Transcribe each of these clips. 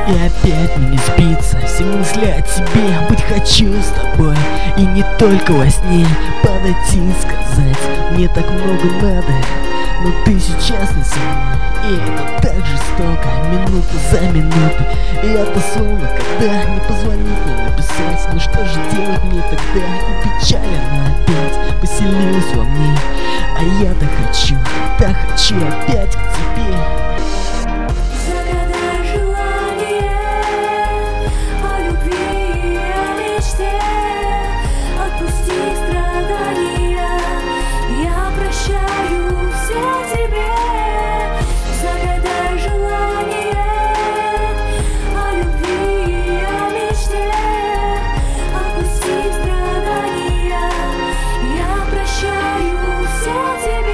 И опять мне не спится, все мысли о тебе. Быть хочу с тобой, и не только во сне. Подойти и сказать, мне так много надо, но ты сейчас не со мной. И это так жестоко, минута за минутой. И это словно когда не позвонить, не написать. Ну что же делать мне тогда? И печаль она опять поселилась во мне. А я-то хочу, так хочу опять к тебе. Загадай желание о любви и о мечте. Отпусти страдания, я прощаю все тебе. Загадай желание о любви и о мечте. Отпусти страдания, я прощаю все тебе.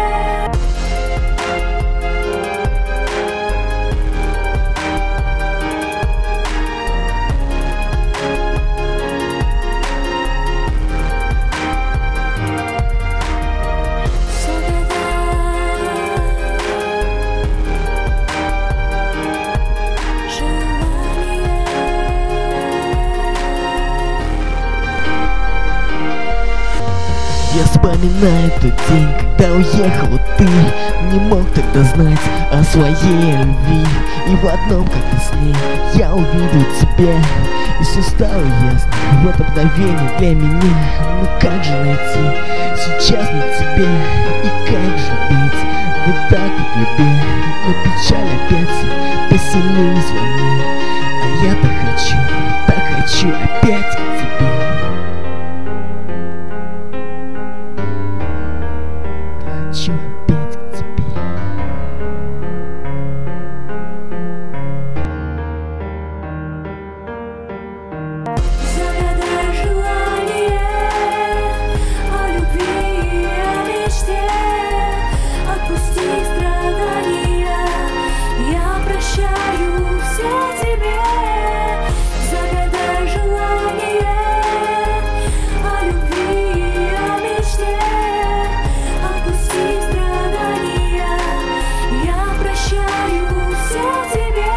Я вспоминаю тот день, когда уехала ты. Не мог тогда знать о своей любви. И в одном как-то сне я увидел тебя, и все стало ясно в это мгновение для меня. Ну как же найти сейчас на тебя, и как же быть вот так вот любя? Но печаль опять поселилась во мне. А я-то хочу, так хочу опять к тебе. Хочу опять к тебе. Загадай желание о любви и о мечте. Отпусти страдания, я прощаю все тебе. Загадай желание о любви и о мечте. Отпусти страдания, я прощаю все тебе.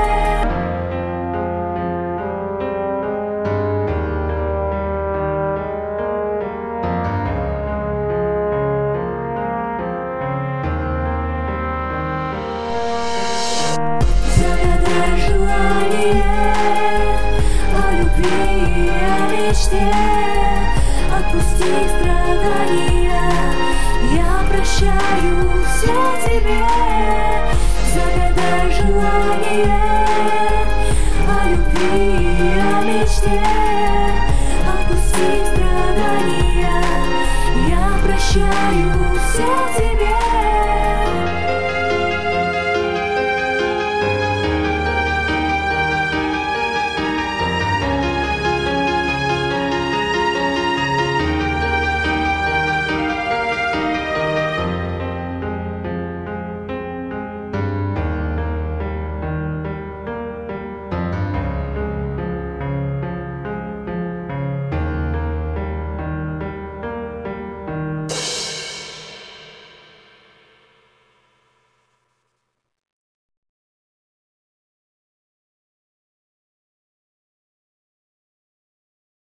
Загадай желание о любви и о мечте. Отпусти страдания, я прощаю все тебе. Загадай желание о любви и о мечте. Отпусти страдания, я прощаю все тебе.